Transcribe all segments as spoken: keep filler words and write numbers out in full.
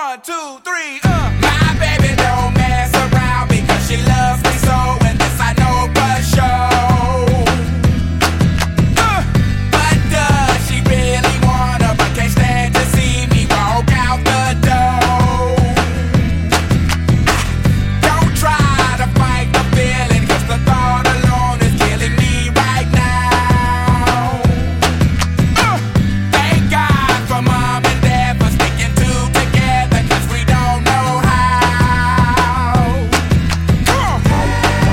One, two, three, uh. My baby don't mess around because she loves me so, and this I know for sure. Uh, but does she really wanna, but can't stand to see me walk out the door? Don't try to fight the feeling, cause the thought alone is killing me right now. Uh, thank God for mom and dad for sticking two together, cause we don't know how. Come on.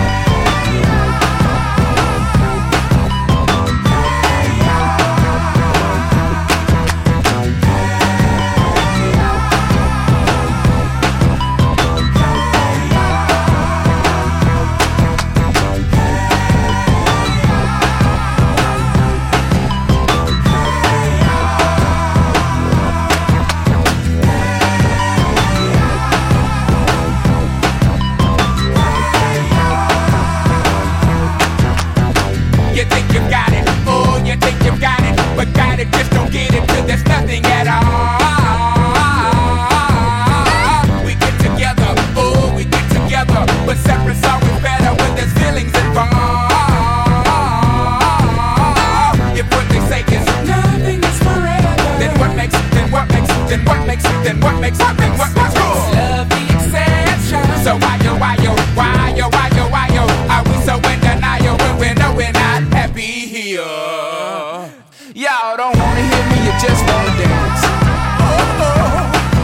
You think you got it, oh, you think you got it, but got it, just don't get it till there's nothing at all. We get together, oh, we get together, but separate's always better when there's feelings involved. If what they say is nothing is forever, then what makes, then what makes, then what makes, then what makes, what makes, what makes love the exception? So why yo, why yo, why yo, why yo, why yo, are we so in denial when we know we're not happy here? Y'all don't wanna hear me, you just wanna dance. Oh, oh.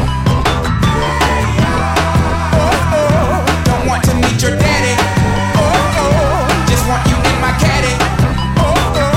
Oh, oh. Don't want to meet your daddy. Oh, oh. Just want you in my caddy. Oh, oh.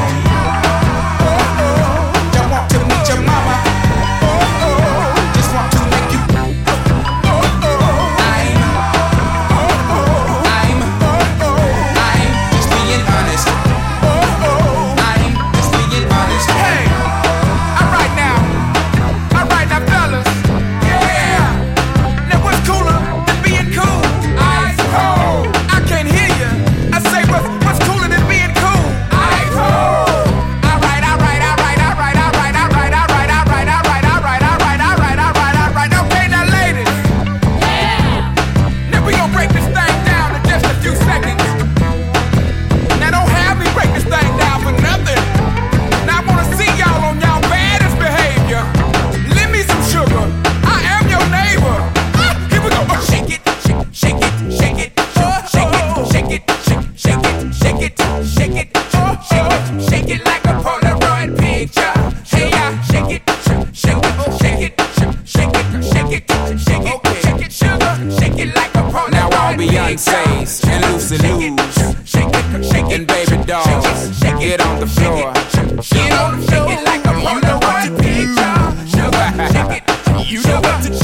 Oh, oh. Don't want to meet your mama. Oh, oh. Just want to make you. Oh, oh. I'm. Oh, oh. I'm. Oh, oh. I'm just being honest. Oh, oh. I'm just being honest. Hey, alright now, alright now, fellas. Yeah. Now what's cooler than being cool? Ice cold. I can't hear you. I say what's what's cooler than being cool? Ice cold. Alright, alright, alright, alright, alright, alright, alright, alright, alright, alright, alright, alright, alright, alright. Okay, now ladies. Yeah. Now we gon' break this thing down in just a few seconds. Now don't have me break this thing down for nothing. Now I wanna see y'all on y'all baddest behavior. Lend me some sugar. I am your neighbor. Ah, here we go. Oh, shake it, shake, shake it, shake it, oh, shake it, shake it, shake, shake it, shake it, shake it, oh, shake it, shake it like a Polaroid picture. Hey, yeah, shake it, shake, shake it, shake it, shake it, shake it, shake it, shake it, sugar, shake it like a Polaroid. Now all Beyonce's and Lucy Lou's and Baby Dolls, get on the floor. Get on the floor. Shake it like a Polaroid picture. Sugar, shake it, you know what to do.